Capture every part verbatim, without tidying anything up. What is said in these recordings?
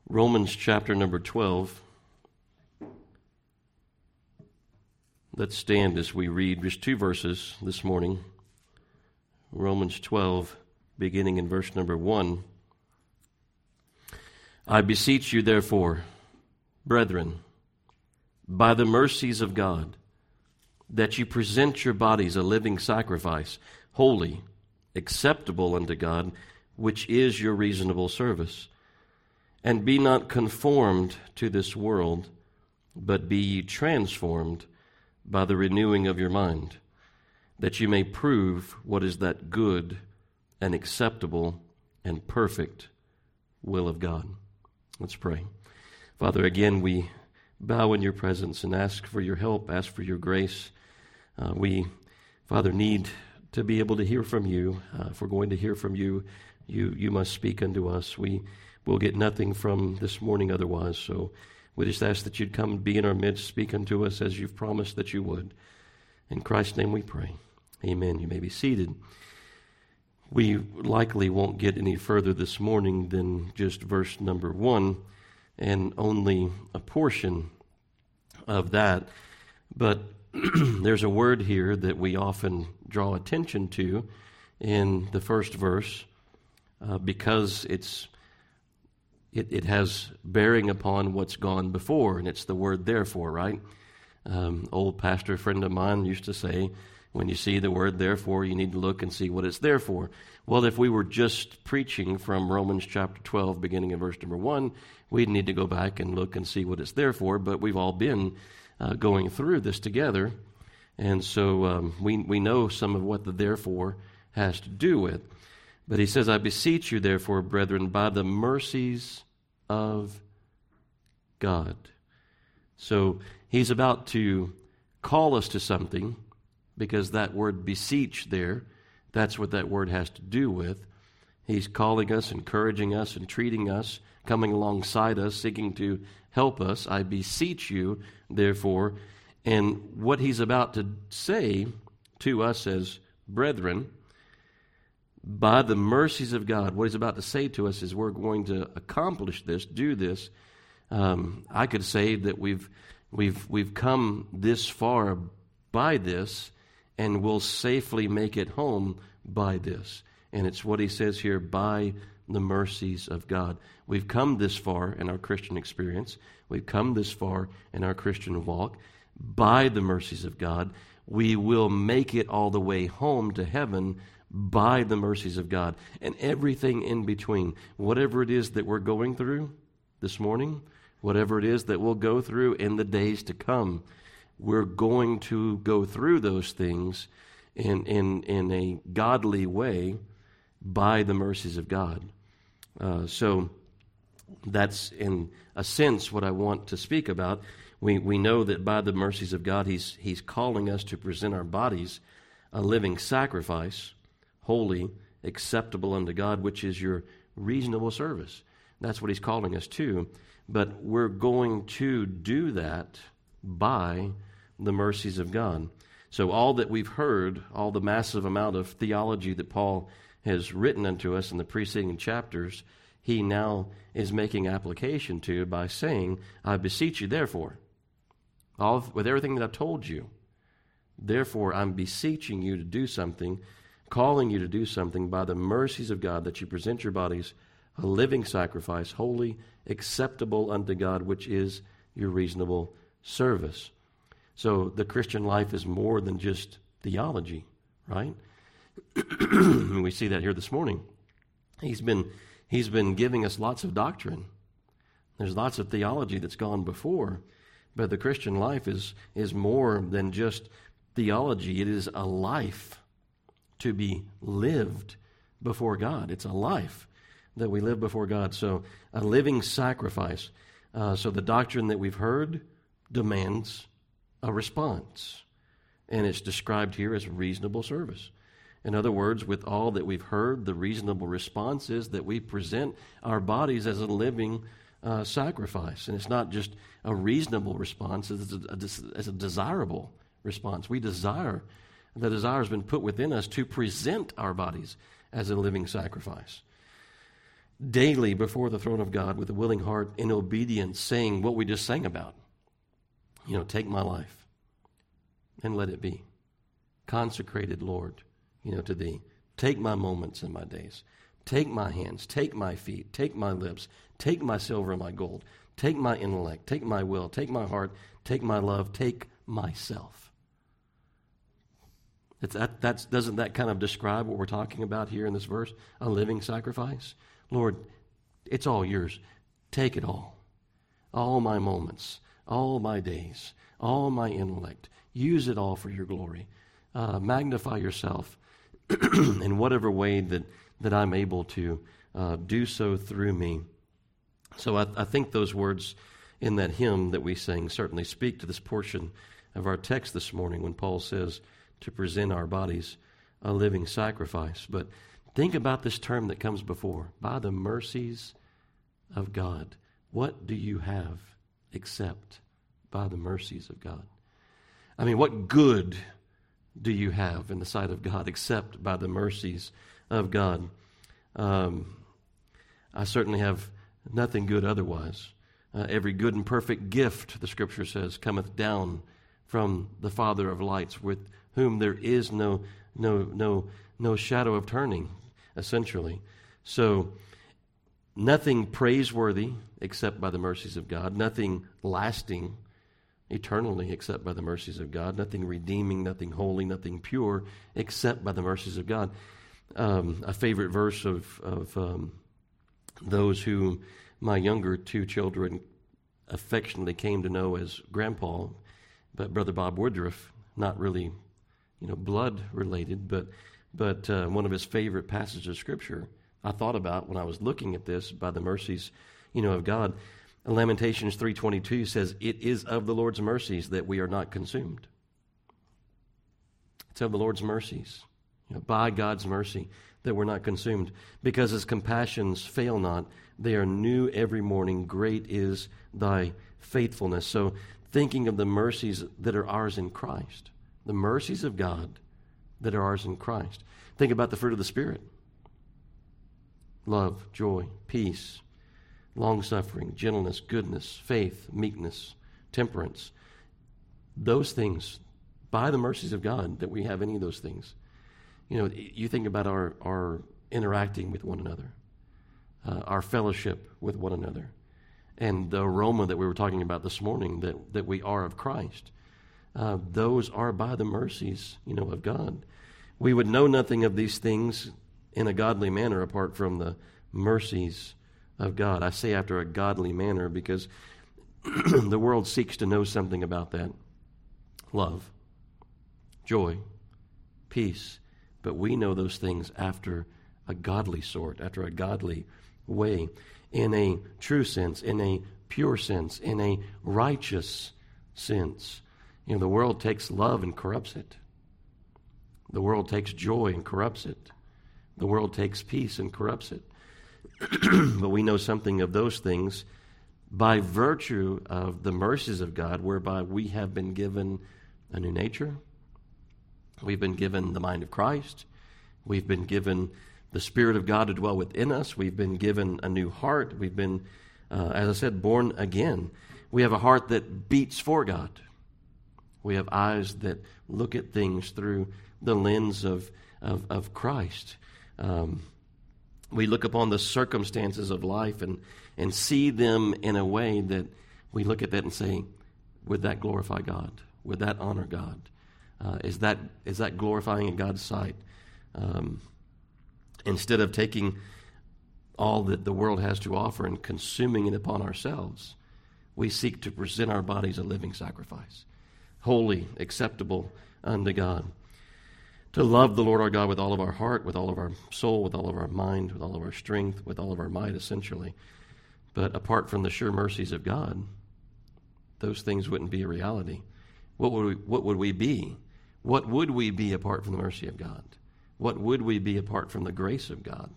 Romans chapter number twelve. Let's stand as we read just two verses this morning. Romans twelve, beginning in verse number one. I beseech you, therefore, brethren, by the mercies of God, that you present your bodies a living sacrifice, holy, acceptable unto God, which is your reasonable service. And be not conformed to this world, but be ye transformed by the renewing of your mind, that you may prove what is that good and acceptable and perfect will of God. Let's pray. Father, again, we bow in your presence and ask for your help, ask for your grace. Uh, we, Father, need to be able to hear from you. Uh, if we're going to hear from you, you, you must speak unto us. We will get nothing from this morning otherwise, so we just ask that you'd come and be in our midst, speak unto us as you've promised that you would. In Christ's name we pray. Amen. You may be seated. We likely won't get any further this morning than just verse number one, and only a portion of that. But there's a word here that we often draw attention to in the first verse uh, because it's It, it has bearing upon what's gone before, and it's the word therefore, right? Um, old pastor friend of mine used to say, when you see the word therefore, you need to look and see what it's there for. Well, if we were just preaching from Romans chapter twelve, beginning in verse number one, we'd need to go back and look and see what it's there for, but we've all been uh, going through this together, and so um, we, we know some of what the therefore has to do with. But he says, I beseech you, therefore, brethren, by the mercies of God. So he's about to call us to something, because that word beseech there, that's what that word has to do with. He's calling us, encouraging us, entreating us, coming alongside us, seeking to help us. I beseech you, therefore. And what he's about to say to us as brethren, by the mercies of God, what he's about to say to us is we're going to accomplish this, do this. Um, I could say that we've we've we've come this far by this, and we'll safely make it home by this. And it's what he says here, by the mercies of God. We've come this far in our Christian experience. We've come this far in our Christian walk. By the mercies of God, we will make it all the way home to heaven by the mercies of God, and everything in between. Whatever it is that we're going through this morning, whatever it is that we'll go through in the days to come, we're going to go through those things in in, in a godly way by the mercies of God. Uh, so that's, in a sense, what I want to speak about. We we know that by the mercies of God, He's He's calling us to present our bodies a living sacrifice, holy, acceptable unto God, which is your reasonable service. That's what he's calling us to. But we're going to do that by the mercies of God. So all that we've heard, all the massive amount of theology that Paul has written unto us in the preceding chapters, he now is making application to by saying, I beseech you, therefore, all with everything that I've told you, therefore I'm beseeching you to do something, calling you to do something by the mercies of God, that you present your bodies a living sacrifice, holy, acceptable unto God, which is your reasonable service. So the Christian life is more than just theology, right? We see that here this morning. He's been he's been giving us lots of doctrine. There's lots of theology that's gone before, but the Christian life is is more than just theology. It is a life to be lived before God. It's a life that we live before God. So a living sacrifice. Uh, so the doctrine that we've heard demands a response. And it's described here as reasonable service. In other words, with all that we've heard, the reasonable response is that we present our bodies as a living uh, sacrifice. And it's not just a reasonable response, it's a, a, it's a desirable response. We desire, the desire has been put within us to present our bodies as a living sacrifice. daily before the throne of God with a willing heart in obedience, saying what we just sang about. You know, take my life and let it be consecrated, Lord, you know, to thee. Take my moments and my days. Take my hands, take my feet, take my lips, take my silver and my gold, take my intellect, take my will, take my heart, take my love, take myself. It's that, that's, doesn't that kind of describe what we're talking about here in this verse? A living sacrifice? Lord, it's all yours. Take it all. All my moments, all my days, all my intellect. Use it all for your glory. Uh, magnify yourself in whatever way that, that I'm able to uh, do so through me. So I, I think those words in that hymn that we sang certainly speak to this portion of our text this morning when Paul says to present our bodies a living sacrifice. But think about this term that comes before, by the mercies of God. What do you have except by the mercies of God? I mean, what good do you have in the sight of God except by the mercies of God? Um, I certainly have nothing good otherwise. Uh, every good and perfect gift, the Scripture says, cometh down from the Father of lights, with whom there is no no no no shadow of turning, essentially. So nothing praiseworthy except by the mercies of God, nothing lasting eternally except by the mercies of God, nothing redeeming, nothing holy, nothing pure except by the mercies of God. Um, a favorite verse of, of um, those who my younger two children affectionately came to know as Grandpa, but Brother Bob Woodruff, not really, you know, blood related, but but uh, one of his favorite passages of Scripture I thought about when I was looking at this, by the mercies, you know, of God. Lamentations three twenty-two says, "It is of the Lord's mercies that we are not consumed." It's of the Lord's mercies, you know, by God's mercy that we're not consumed, because His compassions fail not; they are new every morning. Great is thy faithfulness. So, thinking of the mercies that are ours in Christ, the mercies of God that are ours in Christ. Think about the fruit of the Spirit: love, joy, peace, long-suffering, gentleness, goodness, faith, meekness, temperance. Those things, by the mercies of God, that we have any of those things. You know, you think about our, our interacting with one another, uh, our fellowship with one another, and the aroma that we were talking about this morning, that, that we are of Christ. Uh, those are by the mercies, you know, of God. We would know nothing of these things in a godly manner apart from the mercies of God. I say after a godly manner because the world seeks to know something about that. Love, joy, peace. But we know those things after a godly sort, after a godly way, in a true sense, in a pure sense, in a righteous sense. You know, the world takes love and corrupts it. The world takes joy and corrupts it. The world takes peace and corrupts it. But we know something of those things by virtue of the mercies of God, whereby we have been given a new nature. We've been given the mind of Christ. We've been given the Spirit of God to dwell within us. We've been given a new heart. We've been, uh, as I said, born again. We have a heart that beats for God. We have eyes that look at things through the lens of, of, of Christ. Um, we look upon the circumstances of life and, and see them in a way that we look at that and say, would that glorify God? Would that honor God? Uh, is that is that glorifying in God's sight? Um, instead of taking all that the world has to offer and consuming it upon ourselves, we seek to present our bodies a living sacrifice, holy, acceptable unto God. To love the Lord our God with all of our heart, with all of our soul, with all of our mind, with all of our strength, with all of our might, essentially. But apart from the sure mercies of God, those things wouldn't be a reality. What would we, what would we be? What would we be apart from the mercy of God? What would we be apart from the grace of God?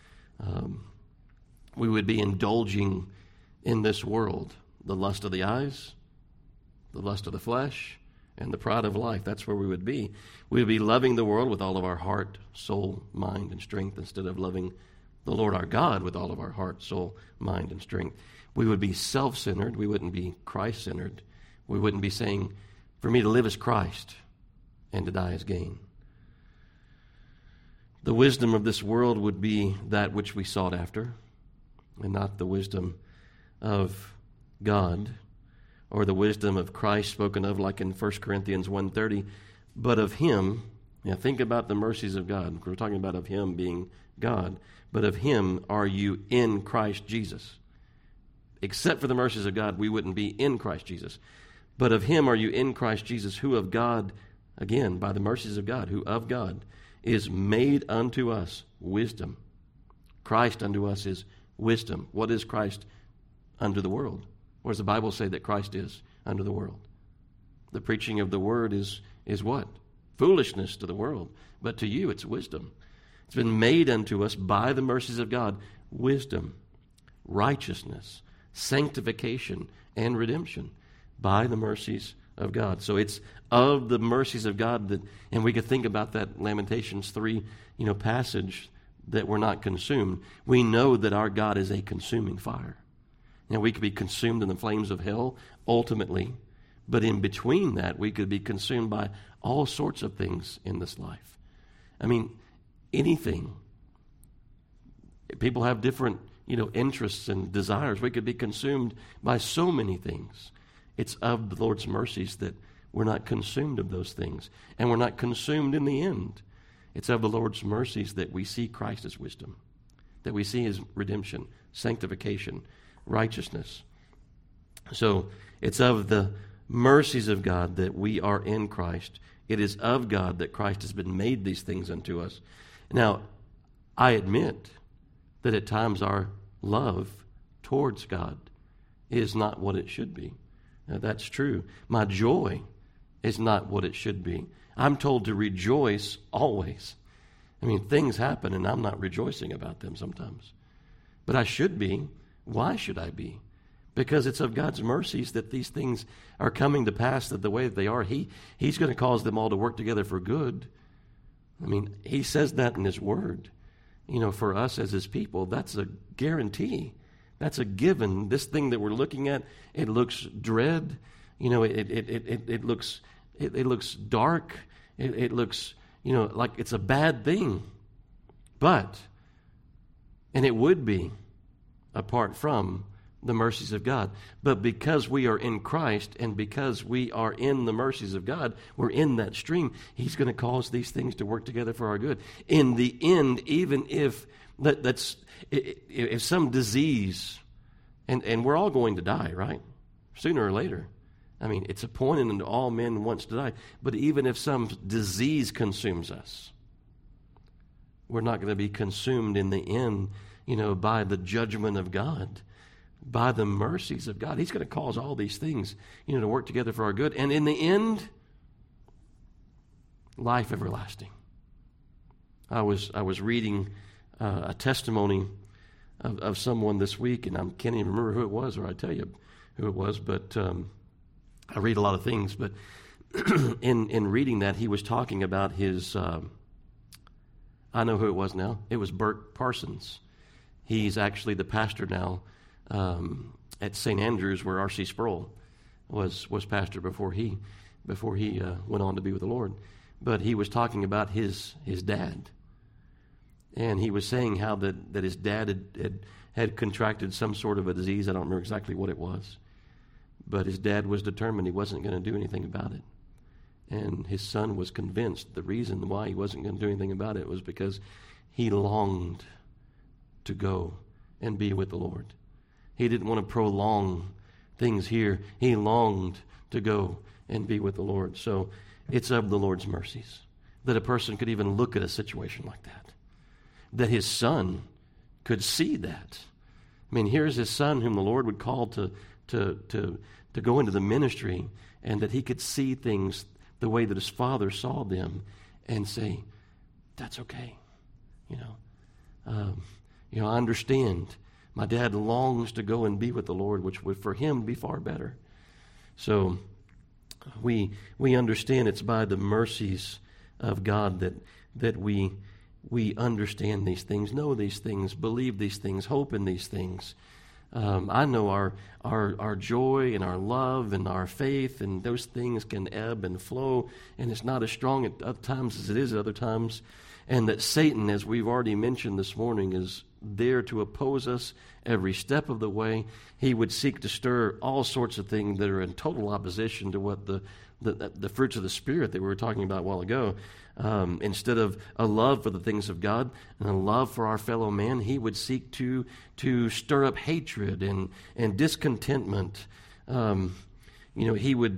Um, we would be indulging in this world, the lust of the eyes, the lust of the flesh, and the pride of life. That's where we would be. We would be loving the world with all of our heart, soul, mind, and strength instead of loving the Lord our God with all of our heart, soul, mind, and strength, we would be self-centered. We wouldn't be Christ-centered. We wouldn't be saying, for me to live is Christ and to die is gain. The wisdom of this world would be that which we sought after, and not the wisdom of God, or the wisdom of Christ spoken of like in First Corinthians one thirty, but of Him. Now think about the mercies of God. We're talking about of Him being God, but of Him are you in Christ Jesus. Except for the mercies of God, we wouldn't be in Christ Jesus. But of Him are you in Christ Jesus, who of God, again, by the mercies of God, who of God is made unto us wisdom. Christ unto us is wisdom. What is Christ unto the world? What does the Bible say that Christ is unto the world? The preaching of the word is, is what? Foolishness to the world. But to you it's wisdom. It's been made unto us by the mercies of God, wisdom, righteousness, sanctification, and redemption by the mercies of God. So it's of the mercies of God that, and we could think about that Lamentations three, you know, passage, that we're not consumed. We know that our God is a consuming fire. Now, we could be consumed in the flames of hell ultimately, but in between that, we could be consumed by all sorts of things in this life. I mean, anything. People have different, you know, interests and desires. We could be consumed by so many things. It's of the Lord's mercies that we're not consumed of those things, and we're not consumed in the end. It's of the Lord's mercies that we see Christ as wisdom, that we see His redemption, sanctification, righteousness. So it's of the mercies of God that we are in Christ. It is of God that Christ has been made these things unto us. Now, I admit that at times our love towards God is not what it should be. Now, that's true. My joy is not what it should be. I'm told to rejoice always. I mean, things happen and I'm not rejoicing about them sometimes. But I should be. Why should I be? Because it's of God's mercies that these things are coming to pass that the way that they are. He, he's going to cause them all to work together for good. I mean, He says that in His Word. You know, for us as His people, that's a guarantee. That's a given. This thing that we're looking at, it looks dread. You know, it it it it, it looks it, it looks dark. It, it looks, you know, like it's a bad thing. But, and it would be apart from the mercies of God. But because we are in Christ and because we are in the mercies of God, we're in that stream, He's going to cause these things to work together for our good. In the end, even if that, that's if some disease, and, and we're all going to die, right? Sooner or later. I mean, it's appointed unto all men once to die. But even if some disease consumes us, we're not going to be consumed in the end, you know, by the judgment of God, by the mercies of God. He's going to cause all these things, you know, to work together for our good. And in the end, life everlasting. I was I was reading uh, a testimony of, of someone this week, and I can't even remember who it was, or I tell you who it was, but um, I read a lot of things. But in in reading that, he was talking about his, um, I know who it was now. It was Bert Parsons. He's actually the pastor now um, at Saint Andrews, where R C Sproul was was pastor before he before he uh, went on to be with the Lord. But he was talking about his his dad. And he was saying how that, that his dad had, had had contracted some sort of a disease. I don't remember exactly what it was. But his dad was determined he wasn't going to do anything about it. And his son was convinced the reason why he wasn't going to do anything about it was because he longed to go and be with the Lord. He didn't want to prolong things here. He longed to go and be with the Lord. So it's of the Lord's mercies that a person could even look at a situation like that. That his son could see that. I mean, here's his son whom the Lord would call to to to to go into the ministry, and that he could see things the way that his father saw them, and say, "That's okay." You know, um, you know, I understand. My dad longs to go and be with the Lord, which would for him be far better. So we we understand it's by the mercies of God that that we we understand these things, know these things, believe these things, hope in these things. Um, I know our, our our joy and our love and our faith and those things can ebb and flow, and it's not as strong at other times as it is at other times. And that Satan, as we've already mentioned this morning, is there to oppose us every step of the way. He would seek to stir all sorts of things that are in total opposition to what the the, the fruits of the Spirit that we were talking about a while ago. Um, instead of a love for the things of God and a love for our fellow man, he would seek to to stir up hatred and, and discontentment. Um, you know, he would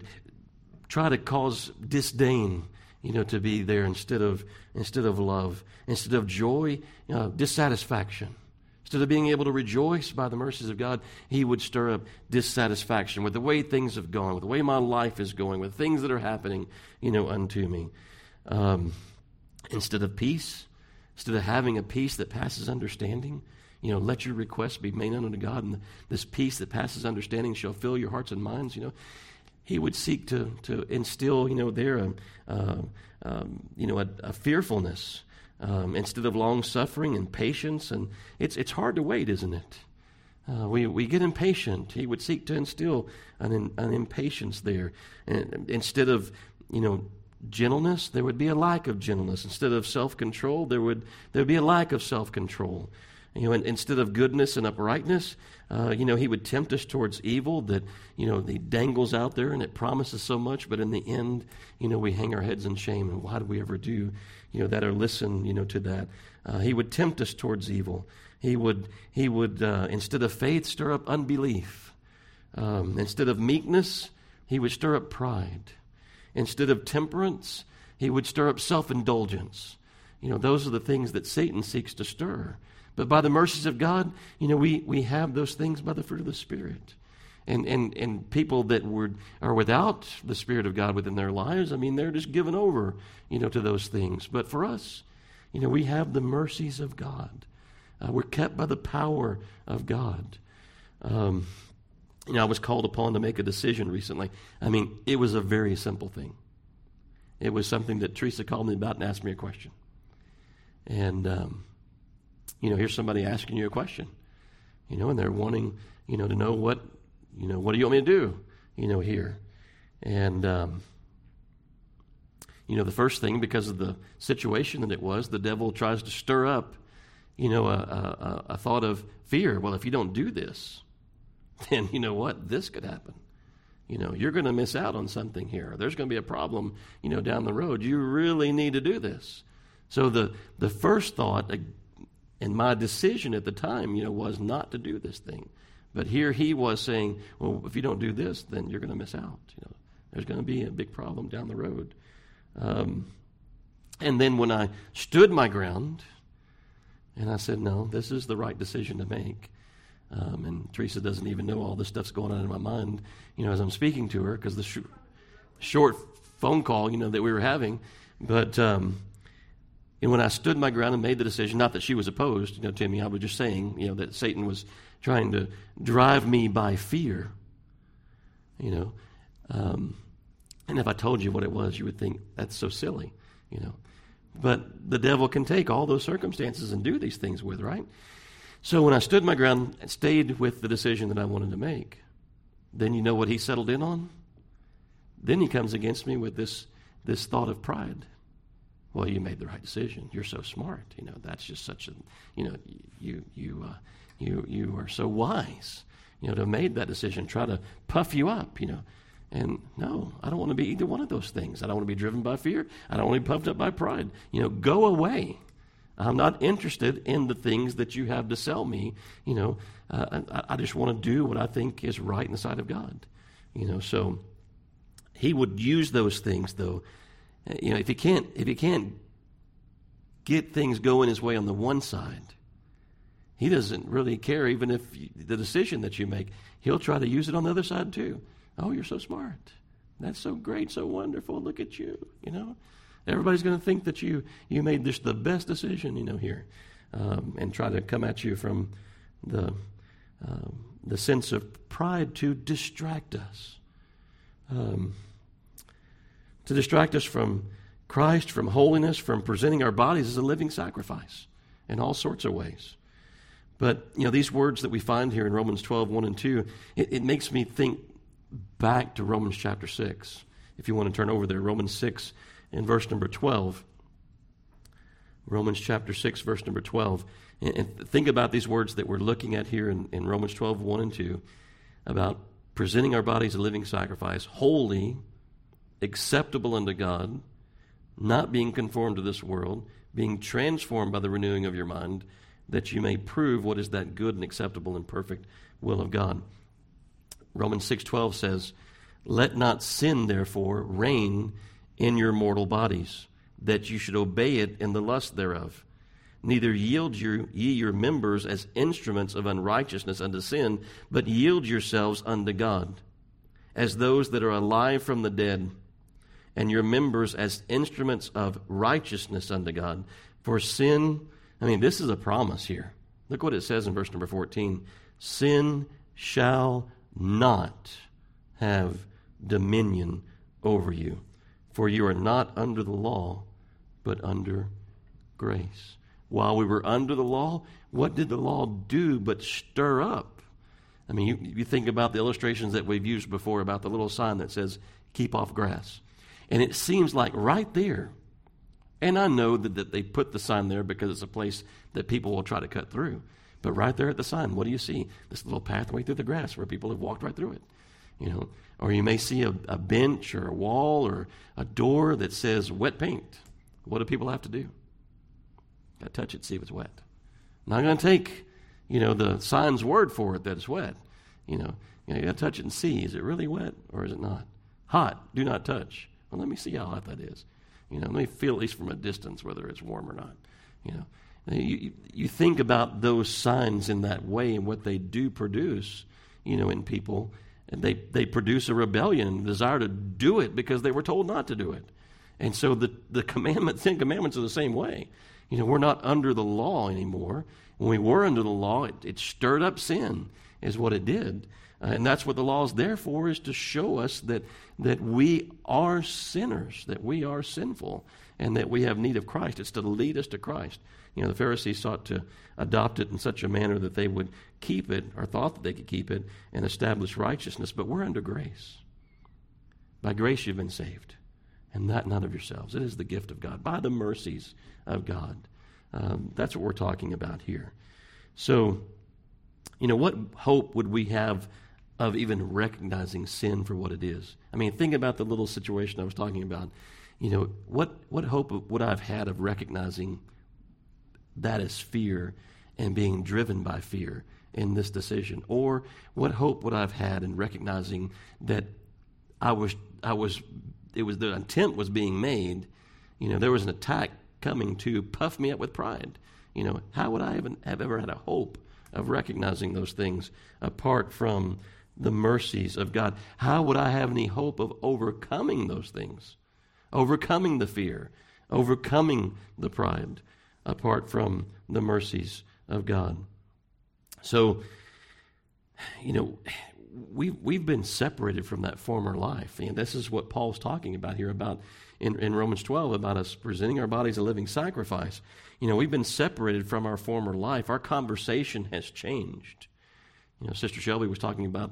try to cause disdain, you know, to be there instead of instead of love, instead of joy, you know, dissatisfaction. Instead of being able to rejoice by the mercies of God, he would stir up dissatisfaction with the way things have gone, with the way my life is going, with things that are happening, you know, unto me. Um, instead of peace, instead of having a peace that passes understanding, you know, let your requests be made known unto God, and this peace that passes understanding shall fill your hearts and minds. You know, he would seek to to instill, you know, there, a, uh, um, you know, a, a fearfulness um, instead of long suffering and patience, and it's it's hard to wait, isn't it? Uh, we we get impatient. He would seek to instill an an impatience there, and instead of, you know, gentleness, there would be a lack of gentleness. Instead of self-control, there would there would be a lack of self-control. You know, and instead of goodness and uprightness, uh, you know, he would tempt us towards evil that, you know, he dangles out there and it promises so much, but in the end, you know, we hang our heads in shame. And why did we ever do, you know, that or listen, you know, to that? Uh, he would tempt us towards evil. He would, he would uh, instead of faith, stir up unbelief. Um, instead of meekness, he would stir up pride. Instead of temperance, he would stir up self-indulgence. You know, those are the things that Satan seeks to stir. But by the mercies of God, you know, we, we have those things by the fruit of the Spirit. And and and people that were are without the Spirit of God within their lives, I mean, they're just given over, you know, to those things. But for us, you know, we have the mercies of God. Uh, we're kept by the power of God. Um You know, I was called upon to make a decision recently. I mean, it was a very simple thing. It was something that Teresa called me about and asked me a question. And, um, you know, here's somebody asking you a question, you know, and they're wanting, you know, to know what, you know, what do you want me to do, you know, here. And, um, you know, the first thing, because of the situation that it was, the devil tries to stir up, you know, a, a, a thought of fear. Well, if you don't do this, then you know what? This could happen. You know, you're going to miss out on something here. There's going to be a problem, you know, down the road. You really need to do this. So the the first thought, and my decision at the time, you know, was not to do this thing. But here he was saying, well, if you don't do this, then you're going to miss out. You know, there's going to be a big problem down the road. Um, and then when I stood my ground, and I said, no, this is the right decision to make. Um, and Teresa doesn't even know all this stuff's going on in my mind, you know, as I'm speaking to her, because the sh- short phone call, you know, that we were having. But um, and when I stood my ground and made the decision, not that she was opposed, you know, to me, I was just saying, you know, that Satan was trying to drive me by fear, you know. Um, and if I told you what it was, you would think that's so silly, you know. But the devil can take all those circumstances and do these things with, right? So when I stood my ground and stayed with the decision that I wanted to make, then you know what he settled in on? Then he comes against me with this this thought of pride. Well, you made the right decision. You're so smart. You know, that's just such a, you know, you you uh, you you are so wise, you know, to have made that decision. Try to puff you up, you know. And no, I don't want to be either one of those things. I don't want to be driven by fear. I don't want to be puffed up by pride. You know, go away. I'm not interested in the things that you have to sell me. You know, uh, I, I just want to do what I think is right in the sight of God. You know, so he would use those things, though. You know, if he can't, if he can't get things going his way on the one side, he doesn't really care. Even if you, the decision that you make, he'll try to use it on the other side too. Oh, you're so smart. That's so great, so wonderful. Look at you. You know. Everybody's going to think that you you made this the best decision, you know, here, um, and try to come at you from the um, the sense of pride to distract us, um, to distract us from Christ, from holiness, from presenting our bodies as a living sacrifice in all sorts of ways. But, you know, these words that we find here in Romans twelve, one and two, it, it makes me think back to Romans chapter six. If you want to turn over there, Romans six and verse number twelve. Romans chapter six, verse number twelve. And, and think about these words that we're looking at here in, in Romans twelve, one and two, about presenting our bodies a living sacrifice, holy, acceptable unto God, not being conformed to this world, being transformed by the renewing of your mind, that you may prove what is that good and acceptable and perfect will of God. Romans six twelve says, let not sin, therefore, reign in your mortal bodies, that you should obey it in the lust thereof. Neither yield you, ye your members as instruments of unrighteousness unto sin, but yield yourselves unto God, as those that are alive from the dead, and your members as instruments of righteousness unto God. For sin, I mean, this is a promise here. Look what it says in verse number fourteen. Sin shall not have dominion over you, for you are not under the law, but under grace. While we were under the law, what did the law do but stir up? I mean, you, you think about the illustrations that we've used before about the little sign that says, keep off grass. And it seems like right there, and I know that, that they put the sign there because it's a place that people will try to cut through. But right there at the sign, what do you see? This little pathway through the grass where people have walked right through it. You know, or you may see a, a bench or a wall or a door that says wet paint. What do people have to do? Got to touch it, see if it's wet. Not going to take, you know, the sign's word for it that it's wet. You know, you, know, you got to touch it and see, is it really wet or is it not? Hot, do not touch. Well, let me see how hot that is. You know, let me feel at least from a distance whether it's warm or not. You know, you, you think about those signs in that way and what they do produce, you know, in people. And they, they produce a rebellion and desire to do it because they were told not to do it. And so the, the commandments, Ten Commandments are the same way. You know, we're not under the law anymore. When we were under the law, it, it stirred up sin, is what it did. Uh, and that's what the law is there for, is to show us that that we are sinners, that we are sinful, and that we have need of Christ. It's to lead us to Christ. You know, the Pharisees sought to adopt it in such a manner that they would keep it, or thought that they could keep it, and establish righteousness. But we're under grace. By grace you've been saved, and that not of yourselves. It is the gift of God, by the mercies of God. Um, that's what we're talking about here. So, you know, what hope would we have of even recognizing sin for what it is? I mean, think about the little situation I was talking about. You know, what, what hope would I have had of recognizing that as fear and being driven by fear in this decision? Or what hope would I have had in recognizing that I was, I was, it was, the attempt was being made, you know, there was an attack coming to puff me up with pride. You know, how would I even have ever had a hope of recognizing those things apart from the mercies of God? How would I have any hope of overcoming those things, overcoming the fear, overcoming the pride, apart from the mercies of God? So, you know, we, we've been separated from that former life. And this is what Paul's talking about here, about in, in Romans twelve, about us presenting our bodies a living sacrifice. You know, we've been separated from our former life. Our conversation has changed. You know, Sister Shelby was talking about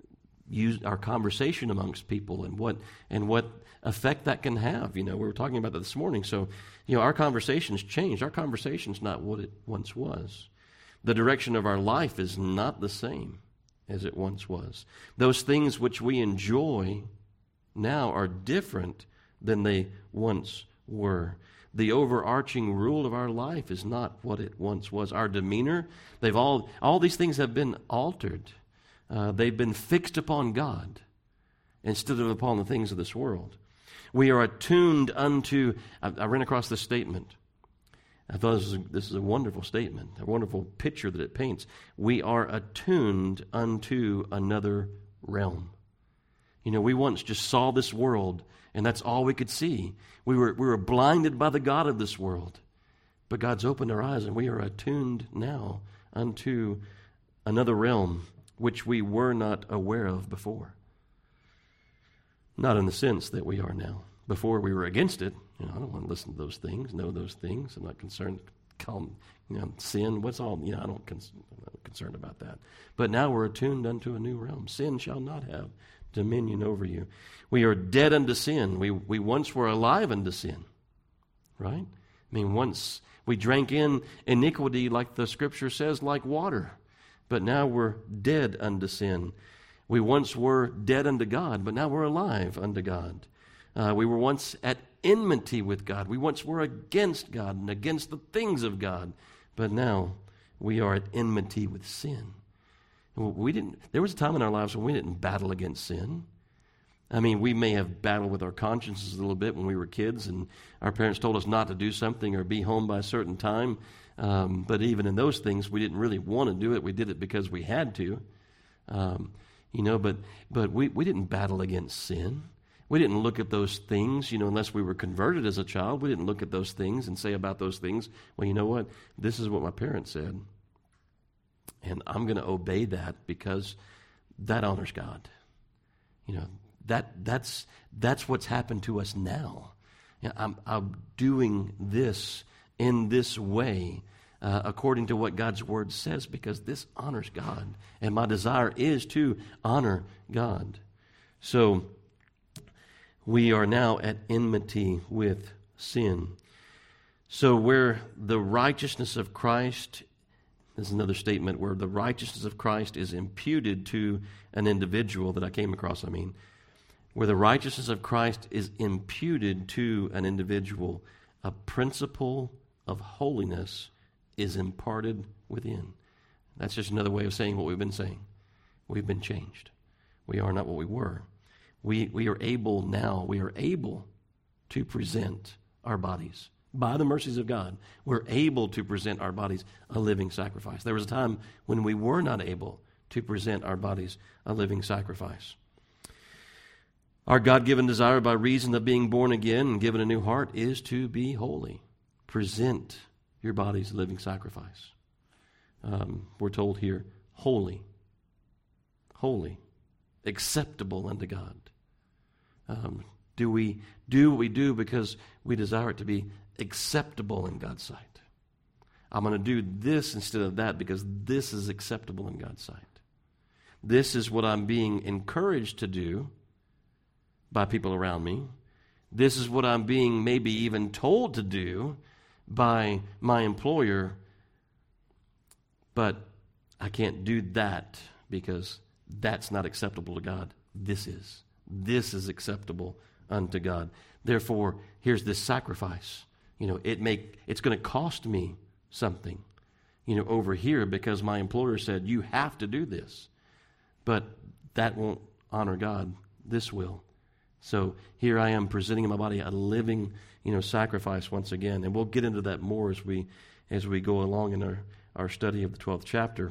use our conversation amongst people and what and what effect that can have. You know, we were talking about that this morning. So, you know, our conversation's changed. Our conversation's not what it once was. The direction of our life is not the same as it once was. Those things which we enjoy now are different than they once were. The overarching rule of our life is not what it once was. Our demeanor, they've all, all these things have been altered. Uh, they've been fixed upon God instead of upon the things of this world. We are attuned unto, I, I ran across this statement. I thought this is, a, this is a wonderful statement, a wonderful picture that it paints. We are attuned unto another realm. You know, we once just saw this world, and that's all we could see. We were we were blinded by the god of this world. But God's opened our eyes, and we are attuned now unto another realm which we were not aware of before. Not in the sense that we are now, Before we were against it. You know, I don't want to listen to those things, know those things. I'm not concerned. Call them, you know, sin. What's all? You know, I don't con- I'm not concerned about that. But now we're attuned unto a new realm. Sin shall not have dominion over you. We are dead unto sin. We we once were alive unto sin. Right? I mean, once we drank in iniquity, like the Scripture says, like water. But now we're dead unto sin. We once were dead unto God, but now we're alive unto God. Uh, we were once at enmity with God. We once were against God and against the things of God, but now we are at enmity with sin. We didn't. There was a time in our lives when we didn't battle against sin. I mean, we may have battled with our consciences a little bit when we were kids, and our parents told us not to do something or be home by a certain time. Um, but even in those things, we didn't really want to do it. We did it because we had to. Um, you know, but but we, we didn't battle against sin. We didn't look at those things, you know, unless we were converted as a child. We didn't look at those things and say about those things, well, you know what? This is what my parents said. And I'm going to obey that because that honors God. You know, that that's that's what's happened to us now. You know, I'm, I'm doing this in this way uh, according to what God's Word says because this honors God. And my desire is to honor God. So we are now at enmity with sin. So where the righteousness of Christ, this is another statement, where the righteousness of Christ is imputed to an individual that I came across, I mean, where the righteousness of Christ is imputed to an individual, a principle of holiness is imparted within. That's just another way of saying what we've been saying. We've been changed. We are not what we were. We we are able now, we are able to present our bodies. By the mercies of God, we're able to present our bodies a living sacrifice. There was a time when we were not able to present our bodies a living sacrifice. Our God-given desire by reason of being born again and given a new heart is to be holy. Present your bodies a living sacrifice. Um, we're told here, holy. Holy. Acceptable unto God. Um, do we do what we do because we desire it to be acceptable in God's sight? I'm going to do this instead of that because this is acceptable in God's sight. This is what I'm being encouraged to do by people around me. This is what I'm being maybe even told to do by my employer, but I can't do that because that's not acceptable to God. This is. This is acceptable unto God. Therefore, here's this sacrifice. You know, it make it's going to cost me something, you know, over here because my employer said, you have to do this. But that won't honor God. This will. So here I am presenting my body a living, you know, sacrifice once again. And we'll get into that more as we as we go along in our, our study of the twelfth chapter.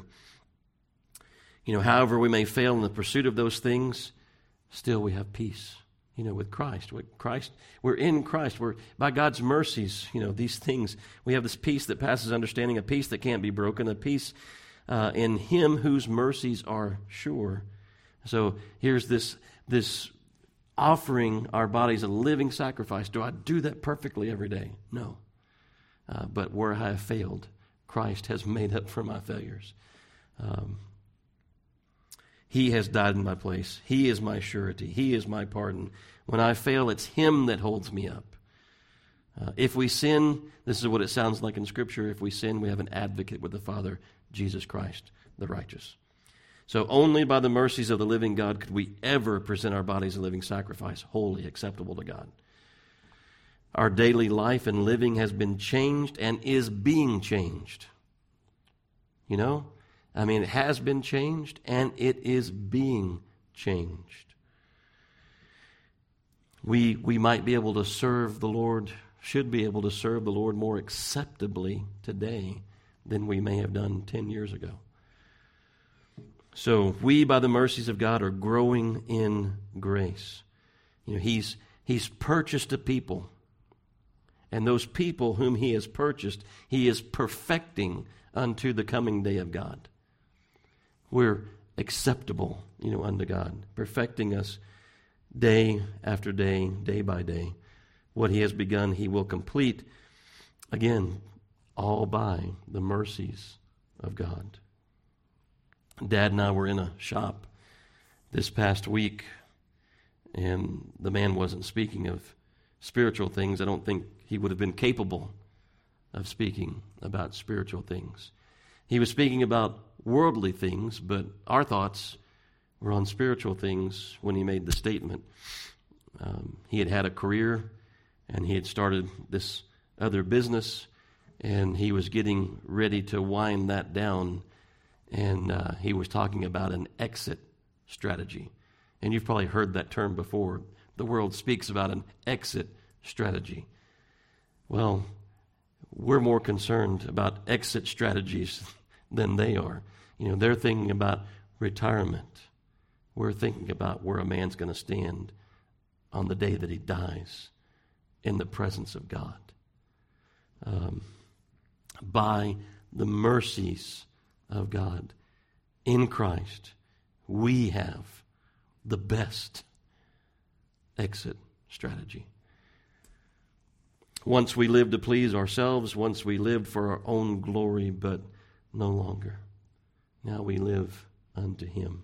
You know, however we may fail in the pursuit of those things, still we have peace, you know, with Christ. With Christ, we're in Christ. We're by God's mercies, you know, these things. We have this peace that passes understanding, a peace that can't be broken, a peace uh, in Him whose mercies are sure. So here's this this offering our bodies a living sacrifice. Do I do that perfectly every day? No. Uh, but where I have failed, Christ has made up for my failures. Um, He has died in my place. He is my surety. He is my pardon. When I fail, it's Him that holds me up. Uh, if we sin, this is what it sounds like in Scripture. If we sin, we have an advocate with the Father, Jesus Christ, the righteous. So only by the mercies of the living God could we ever present our bodies a living sacrifice, holy, acceptable to God. Our daily life and living has been changed and is being changed. You know? I mean, it has been changed, and it is being changed. We we might be able to serve the Lord, should be able to serve the Lord more acceptably today than we may have done ten years ago. So we, by the mercies of God, are growing in grace. You know, He's He's purchased a people, and those people whom He has purchased, He is perfecting unto the coming day of God. We're acceptable, you know, unto God, perfecting us day after day, day by day, what he has begun, he will complete. Again, all by the mercies of God. Dad and I were in a shop this past week, and the man wasn't speaking of spiritual things. I don't think he would have been capable of speaking about spiritual things. He was speaking about worldly things, but our thoughts were on spiritual things when he made the statement. Um, he had had a career, and he had started this other business, and he was getting ready to wind that down, and uh, he was talking about an exit strategy. And you've probably heard that term before. The world speaks about an exit strategy. Well, we're more concerned about exit strategies than they are. You know, they're thinking about retirement. We're thinking about where a man's going to stand on the day that he dies in the presence of God. Um, by the mercies of God in Christ, we have the best exit strategy. Once we lived to please ourselves, once we lived for our own glory, but no longer. Now we live unto him.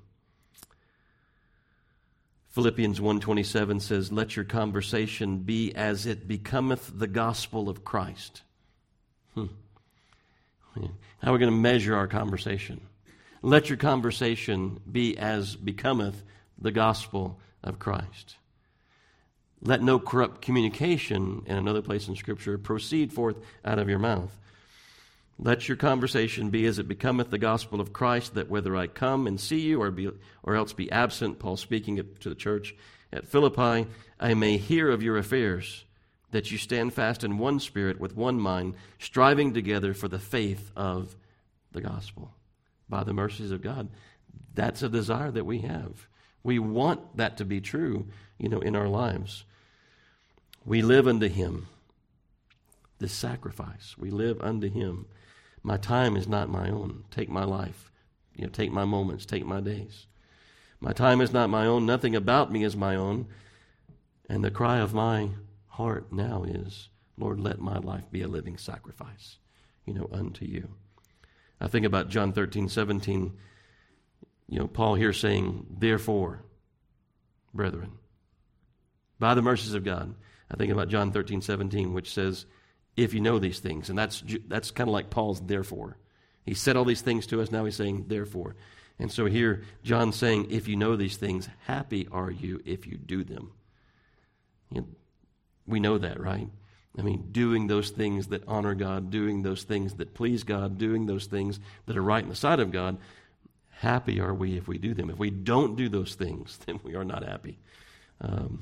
Philippians one twenty-seven says, "Let your conversation be as it becometh the gospel of Christ." Hmm. How are we going to measure our conversation? Let your conversation be as becometh the gospel of Christ. Let no corrupt communication, in another place in Scripture, proceed forth out of your mouth. Let your conversation be as it becometh the gospel of Christ, that whether I come and see you or be, or else be absent, Paul speaking to the church at Philippi, I may hear of your affairs, that you stand fast in one spirit with one mind, striving together for the faith of the gospel. By the mercies of God, that's a desire that we have. We want that to be true, you know, in our lives. We live unto him. This sacrifice, we live unto him. My time is not my own. Take my life. You know, take my moments, take my days. My time is not my own. Nothing about me is my own. And the cry of my heart now is, Lord, let my life be a living sacrifice, you know, unto you. I think about John thirteen seventeen, you know, Paul here saying, therefore, brethren, by the mercies of God. I think about John thirteen seventeen, which says, if you know these things. And that's that's kind of like Paul's therefore. He said all these things to us, now he's saying therefore. And so here, John's saying, if you know these things, happy are you if you do them. You know, we know that, right? I mean, doing those things that honor God, doing those things that please God, doing those things that are right in the sight of God, happy are we if we do them. If we don't do those things, then we are not happy. Um,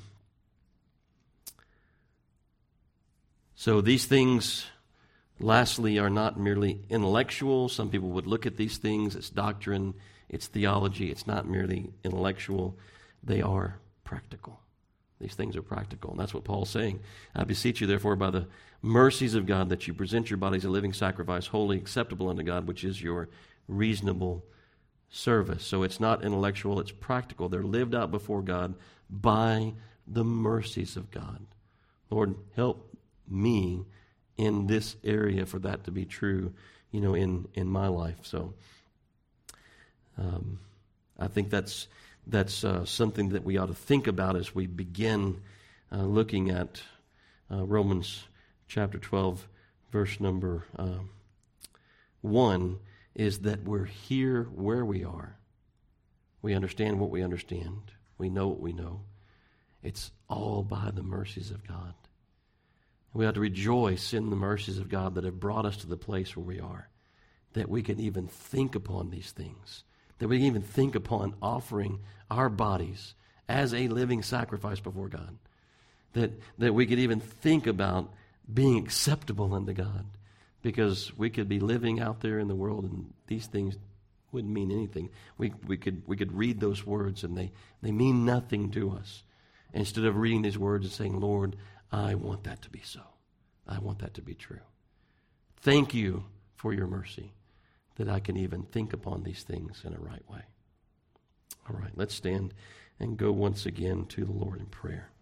so these things, lastly, are not merely intellectual. Some people would look at these things, it's doctrine, it's theology. It's not merely intellectual. They are practical. These things are practical, and that's what Paul's saying. I beseech you, therefore, by the mercies of God, that you present your bodies a living sacrifice, wholly acceptable unto God, which is your reasonable service. So it's not intellectual, it's practical. They're lived out before God by the mercies of God. Lord, help me in this area for that to be true, you know, in, in my life. So um, I think that's That's uh, something that we ought to think about as we begin uh, looking at uh, Romans chapter twelve, verse number uh, one, is that we're here where we are. We understand what we understand. We know what we know. It's all by the mercies of God. We ought to rejoice in the mercies of God that have brought us to the place where we are, that we can even think upon these things, that we can even think upon offering our bodies as a living sacrifice before God, that, that we could even think about being acceptable unto God, because we could be living out there in the world and these things wouldn't mean anything. We, we, could, we could read those words and they, they mean nothing to us. Instead of reading these words and saying, Lord, I want that to be so. I want that to be true. Thank you for your mercy, that I can even think upon these things in a right way. All right, let's stand and go once again to the Lord in prayer.